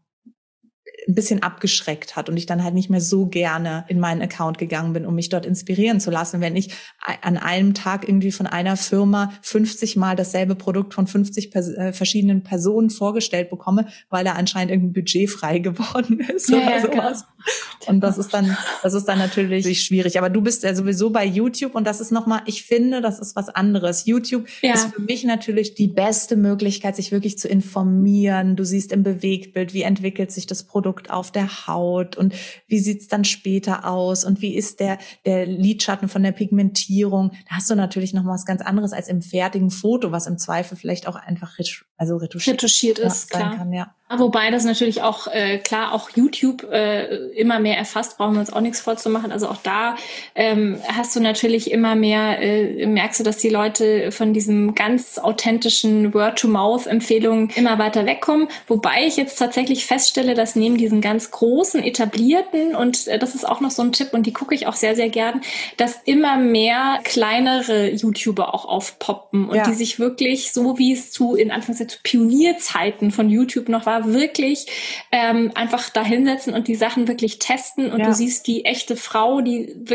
ein bisschen abgeschreckt hat und ich dann halt nicht mehr so gerne in meinen Account gegangen bin, um mich dort inspirieren zu lassen. Wenn ich an einem Tag irgendwie von einer Firma fünfzig Mal dasselbe Produkt von fünfzig Pers- äh, verschiedenen Personen vorgestellt bekomme, weil da anscheinend irgendein Budget frei geworden ist ja, oder ja, sowas. Genau. Und das ist dann, das ist dann natürlich schwierig. Aber du bist ja sowieso bei YouTube und das ist nochmal, ich finde, das ist was anderes. YouTube ja. ist für mich natürlich die beste Möglichkeit, sich wirklich zu informieren. Du siehst im Bewegtbild, wie entwickelt sich das Produkt auf der Haut und wie sieht's dann später aus und wie ist der der Lidschatten von der Pigmentierung. Da hast du natürlich noch was ganz anderes als im fertigen Foto, was im Zweifel vielleicht auch einfach retu- also retuschiert, retuschiert ist, ja, sein klar. kann, ja. Wobei das natürlich auch, äh, klar, auch YouTube äh, immer mehr erfasst, brauchen wir uns auch nichts vorzumachen. Also auch da ähm, hast du natürlich immer mehr, äh, merkst du, dass die Leute von diesem ganz authentischen Word-to-Mouth-Empfehlungen immer weiter wegkommen. Wobei ich jetzt tatsächlich feststelle, dass neben diesen ganz großen, etablierten, und äh, das ist auch noch so ein Tipp, und die gucke ich auch sehr, sehr gern, dass immer mehr kleinere YouTuber auch aufpoppen und ja. die sich wirklich, so wie es zu, in Anführungszeichen, zu Pionierzeiten von YouTube noch war, wirklich ähm, einfach da hinsetzen und die Sachen wirklich testen und ja. du siehst die echte Frau, die wirklich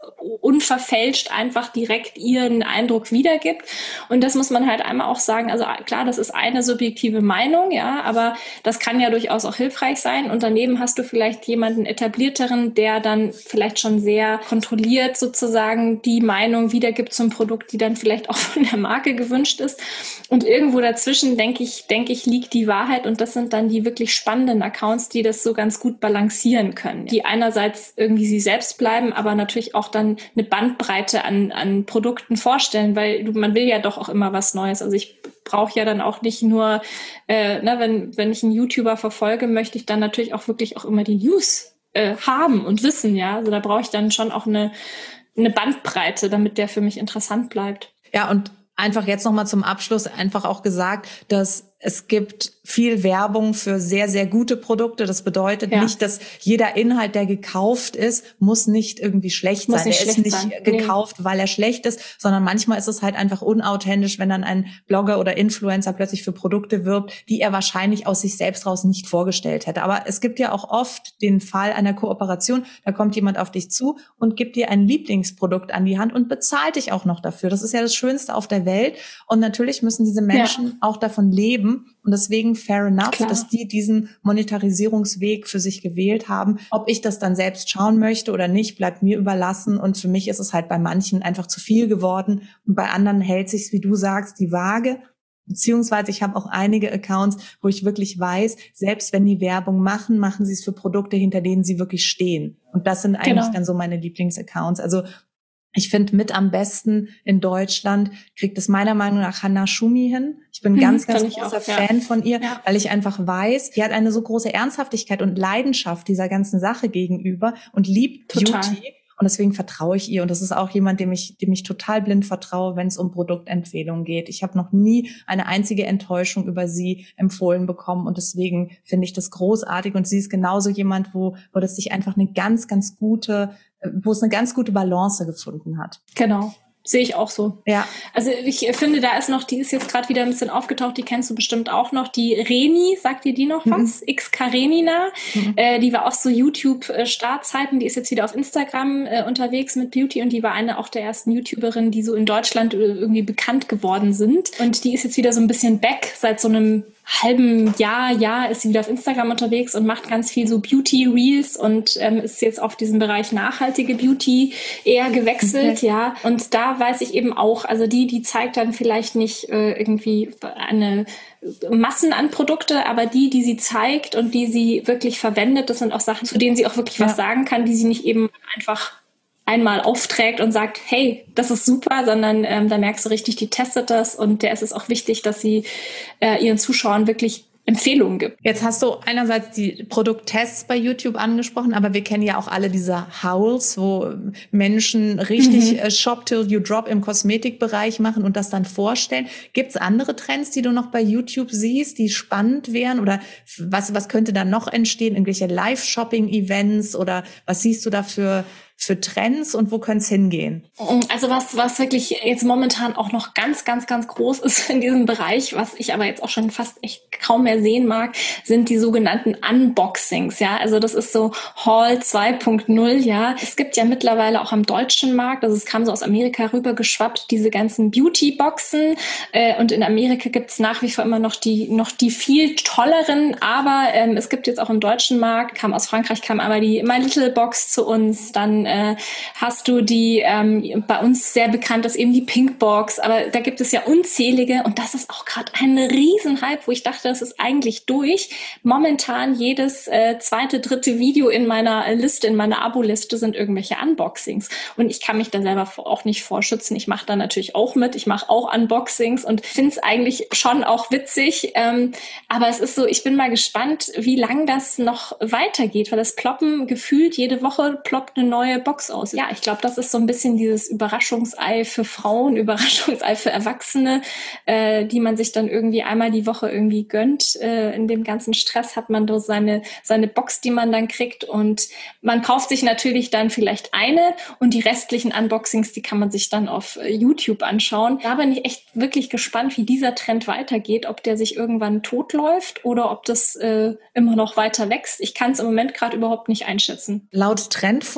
unverfälscht einfach direkt ihren Eindruck wiedergibt. Und das muss man halt einmal auch sagen, also klar, das ist eine subjektive Meinung, ja, aber das kann ja durchaus auch hilfreich sein. Und daneben hast du vielleicht jemanden etablierteren, der dann vielleicht schon sehr kontrolliert sozusagen die Meinung wiedergibt zum Produkt, die dann vielleicht auch von der Marke gewünscht ist. Und irgendwo dazwischen, denke ich, denke ich, liegt die Wahrheit. Und das sind dann die wirklich spannenden Accounts, die das so ganz gut balancieren können. Die einerseits irgendwie sie selbst bleiben, aber natürlich auch dann eine Bandbreite an, an Produkten vorstellen, weil du, man will ja doch auch immer was Neues. Also ich brauche ja dann auch nicht nur, äh, ne, wenn, wenn ich einen YouTuber verfolge, möchte ich dann natürlich auch wirklich auch immer die News äh, haben und wissen, ja. Also da brauche ich dann schon auch eine, eine Bandbreite, damit der für mich interessant bleibt. Ja, und einfach jetzt nochmal zum Abschluss einfach auch gesagt, dass es gibt viel Werbung für sehr, sehr gute Produkte. Das bedeutet ja. nicht, dass jeder Inhalt, der gekauft ist, muss nicht irgendwie schlecht muss sein. Er ist nicht sein. gekauft, nee. weil er schlecht ist, sondern manchmal ist es halt einfach unauthentisch, wenn dann ein Blogger oder Influencer plötzlich für Produkte wirbt, die er wahrscheinlich aus sich selbst raus nicht vorgestellt hätte. Aber es gibt ja auch oft den Fall einer Kooperation, da kommt jemand auf dich zu und gibt dir ein Lieblingsprodukt an die Hand und bezahlt dich auch noch dafür. Das ist ja das Schönste auf der Welt. Und natürlich müssen diese Menschen ja. auch davon leben. Und deswegen fair enough, Klar. dass die diesen Monetarisierungsweg für sich gewählt haben. Ob ich das dann selbst schauen möchte oder nicht, bleibt mir überlassen. Und für mich ist es halt bei manchen einfach zu viel geworden. Und bei anderen hält sich's, wie du sagst, die Waage. Beziehungsweise ich habe auch einige Accounts, wo ich wirklich weiß, selbst wenn die Werbung machen, machen sie es für Produkte, hinter denen sie wirklich stehen. Und das sind eigentlich genau. dann so meine Lieblingsaccounts. Also ich finde mit am besten in Deutschland kriegt es meiner Meinung nach Hannah Schumi hin. Ich bin mhm, ganz, ganz großer auch, Fan ja. von ihr, ja. weil ich einfach weiß, die hat eine so große Ernsthaftigkeit und Leidenschaft dieser ganzen Sache gegenüber und liebt Total. Beauty. Und deswegen vertraue ich ihr. Und das ist auch jemand, dem ich, dem ich total blind vertraue, wenn es um Produktempfehlungen geht. Ich habe noch nie eine einzige Enttäuschung über sie empfohlen bekommen. Und deswegen finde ich das großartig. Und sie ist genauso jemand, wo, wo das sich einfach eine ganz, ganz gute, wo es eine ganz gute Balance gefunden hat. Genau. Sehe ich auch so. Ja. Also ich finde, da ist noch, die ist jetzt gerade wieder ein bisschen aufgetaucht, die kennst du bestimmt auch noch, die Reni, sagt dir die noch was? Mhm. X Karenina, mhm. äh, die war auch so YouTube-Startzeiten, die ist jetzt wieder auf Instagram äh, unterwegs mit Beauty und die war eine auch der ersten YouTuberinnen, die so in Deutschland irgendwie bekannt geworden sind. Und die ist jetzt wieder so ein bisschen back, seit so einem halben Jahr, Jahr ist sie wieder auf Instagram unterwegs und macht ganz viel so Beauty-Reels und ähm, ist jetzt auf diesen Bereich nachhaltige Beauty eher gewechselt, okay. ja. Und da weiß ich eben auch, also die, die zeigt dann vielleicht nicht äh, irgendwie eine Massen an Produkte, aber die, die sie zeigt und die sie wirklich verwendet, das sind auch Sachen, zu denen sie auch wirklich ja. was sagen kann, die sie nicht eben einfach einmal aufträgt und sagt, hey, das ist super, sondern ähm, da merkst du richtig, die testet das und der ist es auch wichtig, dass sie äh, ihren Zuschauern wirklich Empfehlungen gibt. Jetzt hast du einerseits die Produkttests bei YouTube angesprochen, aber wir kennen ja auch alle diese Hauls, wo Menschen richtig mhm. Shop till you drop im Kosmetikbereich machen und das dann vorstellen. Gibt's andere Trends, die du noch bei YouTube siehst, die spannend wären? Oder was, was könnte da noch entstehen? Irgendwelche Live-Shopping-Events oder was siehst du da für für Trends und wo könnte es hingehen? Also was was wirklich jetzt momentan auch noch ganz, ganz, ganz groß ist in diesem Bereich, was ich aber jetzt auch schon fast echt kaum mehr sehen mag, sind die sogenannten Unboxings, ja. Also das ist so Haul zwei Punkt null, ja. Es gibt ja mittlerweile auch am deutschen Markt, also es kam so aus Amerika rübergeschwappt, diese ganzen Beauty-Boxen äh, und in Amerika gibt es nach wie vor immer noch die noch die viel tolleren, aber ähm, es gibt jetzt auch im deutschen Markt, kam aus Frankreich, kam aber die My Little Box zu uns, dann äh, hast du die, ähm, bei uns sehr bekannt ist eben die Pinkbox, aber da gibt es ja unzählige und das ist auch gerade ein Riesenhype, wo ich dachte, das ist eigentlich durch. Momentan jedes äh, zweite, dritte Video in meiner Liste, in meiner Abo-Liste sind irgendwelche Unboxings und ich kann mich da selber auch nicht vorschützen. Ich mache da natürlich auch mit, ich mache auch Unboxings und finde es eigentlich schon auch witzig, ähm, aber es ist so, ich bin mal gespannt, wie lang das noch weitergeht, weil es ploppen gefühlt, jede Woche ploppt eine neue Box aus. Ja, ich glaube, das ist so ein bisschen dieses Überraschungsei für Frauen, Überraschungsei für Erwachsene, äh, die man sich dann irgendwie einmal die Woche irgendwie gönnt. Äh, in dem ganzen Stress hat man da seine, seine Box, die man dann kriegt und man kauft sich natürlich dann vielleicht eine und die restlichen Unboxings, die kann man sich dann auf äh, YouTube anschauen. Da bin ich echt wirklich gespannt, wie dieser Trend weitergeht, ob der sich irgendwann totläuft oder ob das äh, immer noch weiter wächst. Ich kann es im Moment gerade überhaupt nicht einschätzen. Laut Trendforschern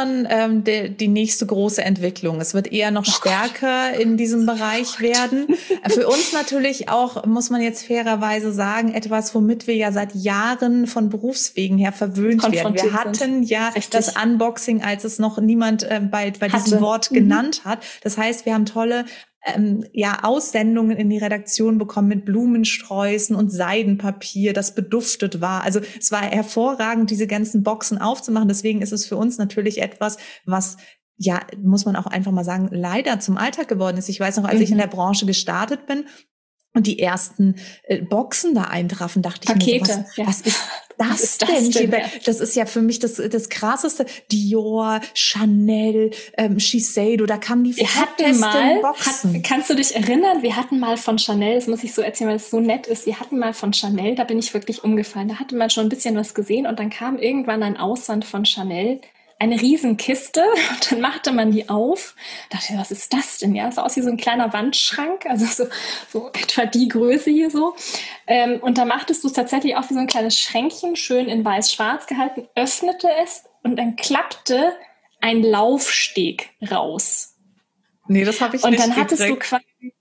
schon ähm, de, die nächste große Entwicklung. Es wird eher noch oh stärker Gott. in diesem Bereich oh werden. Für uns natürlich auch, muss man jetzt fairerweise sagen, etwas, womit wir ja seit Jahren von Berufswegen her verwöhnt werden. Wir hatten sind. ja Richtig. das Unboxing, als es noch niemand äh, bei, bei diesem Wort mhm. genannt hat. Das heißt, wir haben tolle Ähm, ja, Aussendungen in die Redaktion bekommen mit Blumensträußen und Seidenpapier, das beduftet war. Also es war hervorragend, diese ganzen Boxen aufzumachen. Deswegen ist es für uns natürlich etwas, was, ja, muss man auch einfach mal sagen, leider zum Alltag geworden ist. Ich weiß noch, als mhm. ich in der Branche gestartet bin und die ersten äh, Boxen da eintrafen, dachte Pakete, ich mir, so, was, ja. was ist das, was ist das denn? denn? Ja. Das ist ja für mich das, das Krasseste. Dior, Chanel, ähm, Shiseido, da kamen die fettesten Boxen. Hat, kannst du dich erinnern, wir hatten mal von Chanel, das muss ich so erzählen, weil es so nett ist, wir hatten mal von Chanel, da bin ich wirklich umgefallen, da hatte man schon ein bisschen was gesehen und dann kam irgendwann ein Aussand von Chanel, eine Riesenkiste, und dann machte man die auf. Da dachte ich, was ist das denn? Ja, es sah aus wie so ein kleiner Wandschrank, also so, so etwa die Größe hier so. Ähm, und da machtest du es tatsächlich auch wie so ein kleines Schränkchen, schön in weiß-schwarz gehalten, öffnete es und dann klappte ein Laufsteg raus. Nee, das habe ich und nicht Und dann hattest gekriegt. du quasi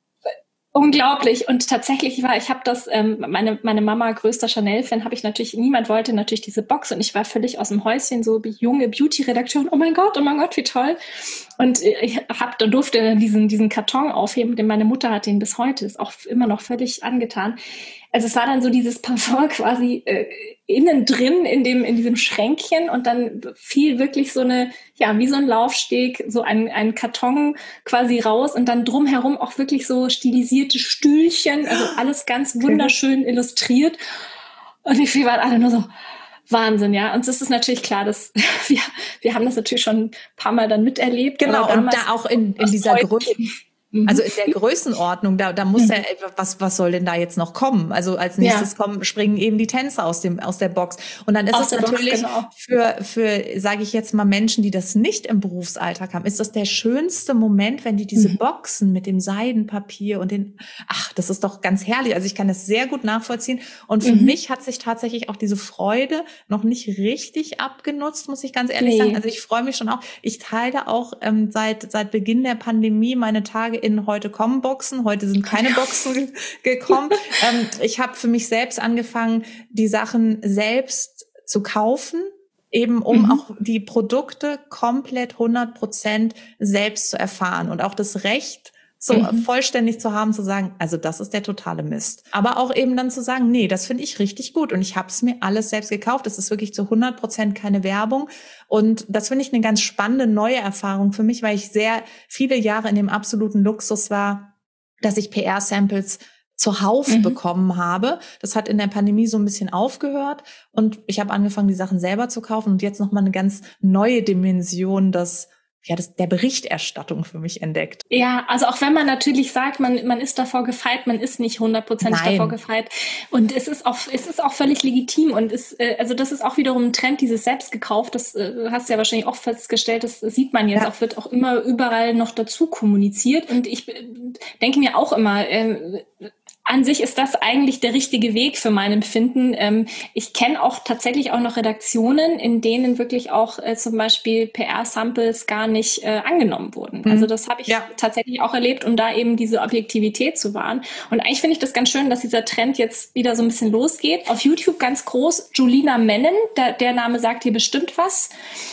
unglaublich. Und tatsächlich war, ich habe das, ähm, meine meine Mama, größter Chanel-Fan, habe ich natürlich, niemand wollte natürlich diese Box und ich war völlig aus dem Häuschen, so junge Beauty-Redaktion, oh mein Gott, oh mein Gott, wie toll. Und ich hab, dann durfte dann diesen, diesen Karton aufheben, denn meine Mutter hat den bis heute, ist auch immer noch völlig angetan. Also es war dann so dieses Parfum quasi äh, innen drin in dem in diesem Schränkchen und dann fiel wirklich so eine, ja, wie so ein Laufsteg, so ein, ein Karton quasi raus und dann drumherum auch wirklich so stilisierte Stühlchen, also alles ganz wunderschön okay. illustriert. Und wir waren alle nur so, Wahnsinn, ja. Und es ist natürlich klar, dass wir, wir haben das natürlich schon ein paar Mal dann miterlebt. Genau, und da auch in, in dieser Größe. Also in der Größenordnung, da, da muss mhm. ja, was, was soll denn da jetzt noch kommen? Also als nächstes ja. kommen, springen eben die Tänzer aus dem, aus der Box. Und dann ist aus es natürlich Box, genau. für, für, sage ich jetzt mal, Menschen, die das nicht im Berufsalltag haben, ist das der schönste Moment, wenn die diese mhm. Boxen mit dem Seidenpapier und den, ach, das ist doch ganz herrlich. Also ich kann das sehr gut nachvollziehen. Und für mhm. mich hat sich tatsächlich auch diese Freude noch nicht richtig abgenutzt, muss ich ganz ehrlich nee. sagen. Also ich freue mich schon auch. Ich teile auch ähm, seit, seit Beginn der Pandemie meine Tage in heute kommen Boxen. Heute sind keine Boxen gekommen. ähm, ich habe für mich selbst angefangen, die Sachen selbst zu kaufen, eben um mhm. auch die Produkte komplett hundert Prozent selbst zu erfahren und auch das Recht so mhm. vollständig zu haben, zu sagen, also das ist der totale Mist. Aber auch eben dann zu sagen, nee, das finde ich richtig gut und ich habe es mir alles selbst gekauft. Es ist wirklich zu hundert Prozent keine Werbung und das finde ich eine ganz spannende neue Erfahrung für mich, weil ich sehr viele Jahre in dem absoluten Luxus war, dass ich P R-Samples zuhauf mhm. bekommen habe. Das hat in der Pandemie so ein bisschen aufgehört und ich habe angefangen, die Sachen selber zu kaufen und jetzt nochmal eine ganz neue Dimension, das ja, das der Berichterstattung für mich entdeckt. Ja, also auch wenn man natürlich sagt, man man ist davor gefeit, man ist nicht hundertprozentig davor gefeit. Und es ist auch es ist auch völlig legitim und ist äh, also das ist auch wiederum ein Trend, dieses selbst gekauft. Das äh, hast du ja wahrscheinlich auch festgestellt. Das sieht man jetzt ja. auch, wird auch immer überall noch dazu kommuniziert. Und ich äh, denke mir auch immer, äh, an sich ist das eigentlich der richtige Weg für mein Empfinden. Ähm, ich kenne auch tatsächlich auch noch Redaktionen, in denen wirklich auch äh, zum Beispiel P R-Samples gar nicht äh, angenommen wurden. Mhm. Also das habe ich ja. tatsächlich auch erlebt, um da eben diese Objektivität zu wahren. Und eigentlich finde ich das ganz schön, dass dieser Trend jetzt wieder so ein bisschen losgeht. Auf YouTube ganz groß, Julina Mennen, der, der Name sagt hier bestimmt was.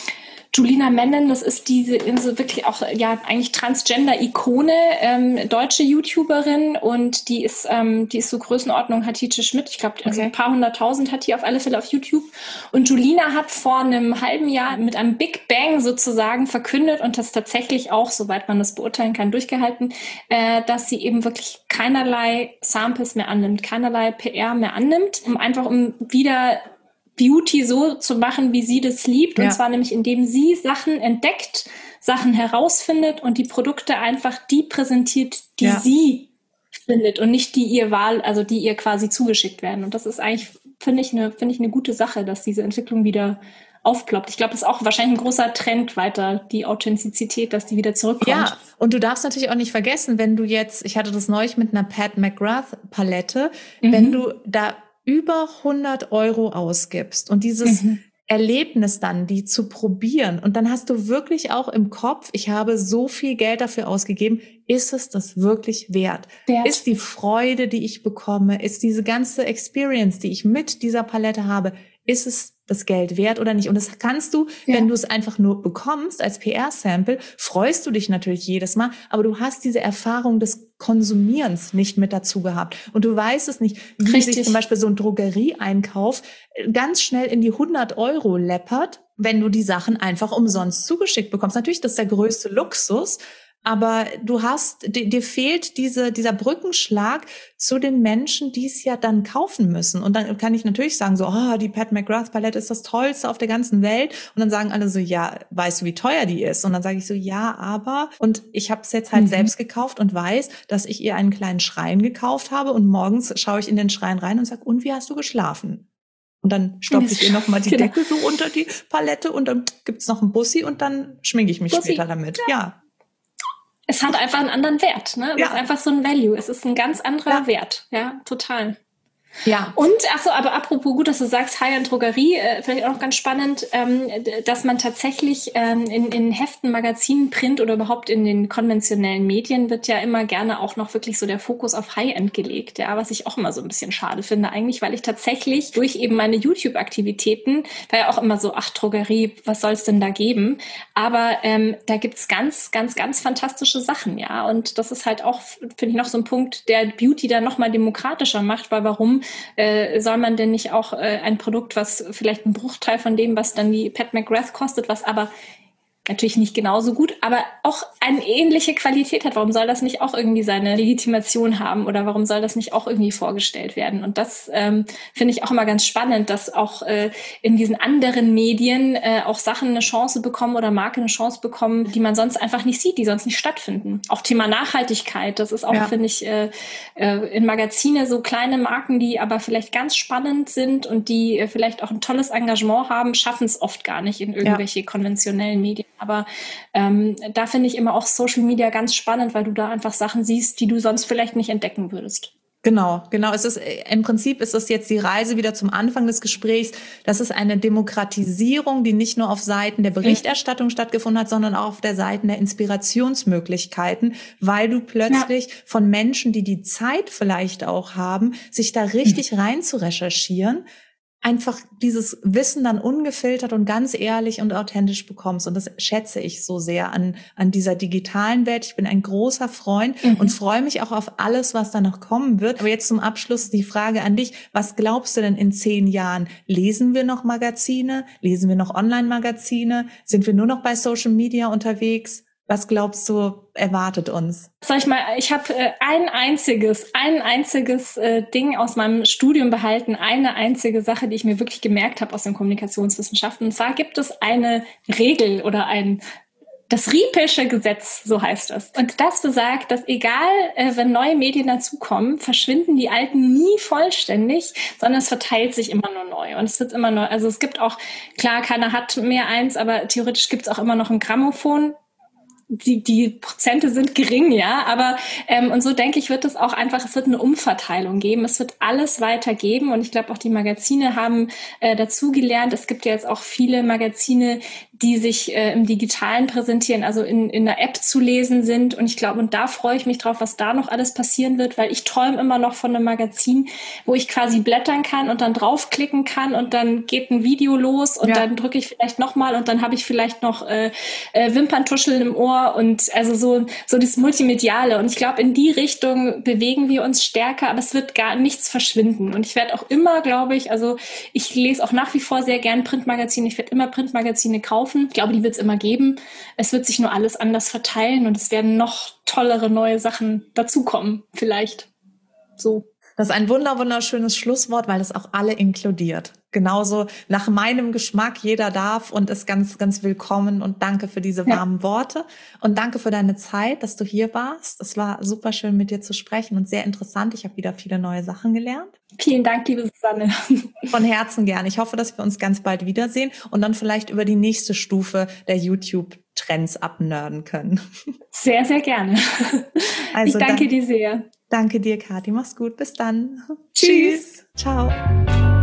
Julina Mennen, das ist diese so wirklich auch ja eigentlich Transgender-Ikone, ähm, deutsche YouTuberin und die ist ähm, die ist so Größenordnung Hatice Schmidt. Ich glaube, also okay. ein paar hunderttausend hat die auf alle Fälle auf YouTube. Und Julina hat vor einem halben Jahr mit einem Big Bang sozusagen verkündet und das tatsächlich auch, soweit man das beurteilen kann, durchgehalten, äh, dass sie eben wirklich keinerlei Samples mehr annimmt, keinerlei P R mehr annimmt, um einfach um wieder Beauty so zu machen, wie sie das liebt. Ja. Und zwar nämlich, indem sie Sachen entdeckt, Sachen herausfindet und die Produkte einfach die präsentiert, die ja. sie findet und nicht die ihr Wahl, also die ihr quasi zugeschickt werden. Und das ist eigentlich, finde ich, eine, finde ich eine gute Sache, dass diese Entwicklung wieder aufploppt. Ich glaube, das ist auch wahrscheinlich ein großer Trend weiter, die Authentizität, dass die wieder zurückkommt. Ja, und du darfst natürlich auch nicht vergessen, wenn du jetzt, ich hatte das neulich mit einer Pat McGrath Palette, mhm. wenn du da über hundert Euro ausgibst und dieses mhm. Erlebnis dann, die zu probieren. Und dann hast du wirklich auch im Kopf, ich habe so viel Geld dafür ausgegeben, ist es das wirklich wert? wert? Ist die Freude, die ich bekomme, ist diese ganze Experience, die ich mit dieser Palette habe, ist es das Geld wert oder nicht? Und das kannst du, ja. wenn du es einfach nur bekommst als P R-Sample, freust du dich natürlich jedes Mal, aber du hast diese Erfahrung des Konsumierens nicht mit dazu gehabt. Und du weißt es nicht, wie Richtig. sich zum Beispiel so ein Drogerieeinkauf ganz schnell in die hundert Euro läppert, wenn du die Sachen einfach umsonst zugeschickt bekommst. Natürlich, das ist der größte Luxus, aber du hast, dir, dir fehlt diese, dieser Brückenschlag zu den Menschen, die es ja dann kaufen müssen. Und dann kann ich natürlich sagen so, oh, die Pat McGrath Palette ist das Tollste auf der ganzen Welt. Und dann sagen alle so, ja, weißt du, wie teuer die ist? Und dann sage ich so, ja, aber. Und ich habe es jetzt halt mhm. selbst gekauft und weiß, dass ich ihr einen kleinen Schrein gekauft habe. Und morgens schaue ich in den Schrein rein und sage, und wie hast du geschlafen? Und dann stopfe ich ihr nochmal die genau. Decke so unter die Palette und dann gibt's noch einen Bussi und dann schminke ich mich Bussi. später damit. Ja. ja. Es hat einfach einen anderen Wert, ne? Es ja. ist einfach so ein Value. Es ist ein ganz anderer ja. Wert. Ja, total. Ja. Und, ach so, aber apropos gut, dass du sagst, High-End-Drogerie, äh, vielleicht auch noch ganz spannend, ähm, dass man tatsächlich ähm, in, in Heften, Magazinen, Print oder überhaupt in den konventionellen Medien wird ja immer gerne auch noch wirklich so der Fokus auf High-End gelegt, ja, was ich auch immer so ein bisschen schade finde eigentlich, weil ich tatsächlich durch eben meine YouTube-Aktivitäten, war ja auch immer so, ach, Drogerie, was soll's denn da geben? Aber ähm, da gibt's ganz, ganz, ganz fantastische Sachen, ja, und das ist halt auch, finde ich, noch so ein Punkt, der Beauty dann noch mal demokratischer macht, weil warum Äh, soll man denn nicht auch äh, ein Produkt, was vielleicht ein Bruchteil von dem, was dann die Pat McGrath kostet, was aber natürlich nicht genauso gut, aber auch eine ähnliche Qualität hat. Warum soll das nicht auch irgendwie seine Legitimation haben oder warum soll das nicht auch irgendwie vorgestellt werden? Und das ähm, finde ich auch immer ganz spannend, dass auch äh, in diesen anderen Medien äh, auch Sachen eine Chance bekommen oder Marken eine Chance bekommen, die man sonst einfach nicht sieht, die sonst nicht stattfinden. Auch Thema Nachhaltigkeit, das ist auch, ja. finde ich, äh, äh, in Magazine so kleine Marken, die aber vielleicht ganz spannend sind und die äh, vielleicht auch ein tolles Engagement haben, schaffen es oft gar nicht in irgendwelche ja. konventionellen Medien. Aber ähm, da finde ich immer auch Social Media ganz spannend, weil du da einfach Sachen siehst, die du sonst vielleicht nicht entdecken würdest. Genau, genau. Es ist, im Prinzip ist es jetzt die Reise wieder zum Anfang des Gesprächs. Das ist eine Demokratisierung, die nicht nur auf Seiten der Berichterstattung mhm. stattgefunden hat, sondern auch auf der Seiten der Inspirationsmöglichkeiten, weil du plötzlich ja. von Menschen, die die Zeit vielleicht auch haben, sich da richtig mhm. rein zu recherchieren, einfach dieses Wissen dann ungefiltert und ganz ehrlich und authentisch bekommst. Und das schätze ich so sehr an, an dieser digitalen Welt. Ich bin ein großer Freund mhm. und freue mich auch auf alles, was da noch kommen wird. Aber jetzt zum Abschluss die Frage an dich. Was glaubst du denn in zehn Jahren? Lesen wir noch Magazine? Lesen wir noch Online-Magazine? Sind wir nur noch bei Social Media unterwegs? Was glaubst du, erwartet uns? Sag ich mal, ich habe äh, ein einziges, ein einziges äh, Ding aus meinem Studium behalten, eine einzige Sache, die ich mir wirklich gemerkt habe aus den Kommunikationswissenschaften. Und zwar gibt es eine Regel oder ein das Riepelsche Gesetz, so heißt es. Und das besagt, dass egal, äh, wenn neue Medien dazukommen, verschwinden die alten nie vollständig, sondern es verteilt sich immer nur neu. Und es wird immer neu. Also es gibt auch, klar, keiner hat mehr eins, aber theoretisch gibt es auch immer noch ein Grammophon. Die, die Prozente sind gering, ja, aber ähm, und so denke ich, wird es auch einfach, es wird eine Umverteilung geben, es wird alles weitergeben und ich glaube auch die Magazine haben äh, dazugelernt. Es gibt ja jetzt auch viele Magazine, die sich äh, im Digitalen präsentieren, also in, in einer App zu lesen sind und ich glaube, und da freue ich mich drauf, was da noch alles passieren wird, weil ich träume immer noch von einem Magazin, wo ich quasi blättern kann und dann draufklicken kann und dann geht ein Video los und ja. dann drücke ich vielleicht nochmal und dann habe ich vielleicht noch äh, äh, Wimperntuscheln im Ohr und also so so das Multimediale und ich glaube, in die Richtung bewegen wir uns stärker, aber es wird gar nichts verschwinden und ich werde auch immer, glaube ich, also ich lese auch nach wie vor sehr gern Printmagazine, ich werde immer Printmagazine kaufen, ich glaube, die wird es immer geben, es wird sich nur alles anders verteilen und es werden noch tollere neue Sachen dazukommen, vielleicht so. Das ist ein wunder wunderschönes Schlusswort, weil es auch alle inkludiert. Genauso nach meinem Geschmack, jeder darf und ist ganz, ganz willkommen und danke für diese warmen ja. Worte und danke für deine Zeit, dass du hier warst. Es war super schön, mit dir zu sprechen und sehr interessant. Ich habe wieder viele neue Sachen gelernt. Vielen Dank, liebe Susanne. Von Herzen gern. Ich hoffe, dass wir uns ganz bald wiedersehen und dann vielleicht über die nächste Stufe der YouTube-Trends abnörden können. Sehr, sehr gerne. Also ich danke dann, dir sehr. Danke dir, Kathi. Mach's gut. Bis dann. Tschüss. Ciao.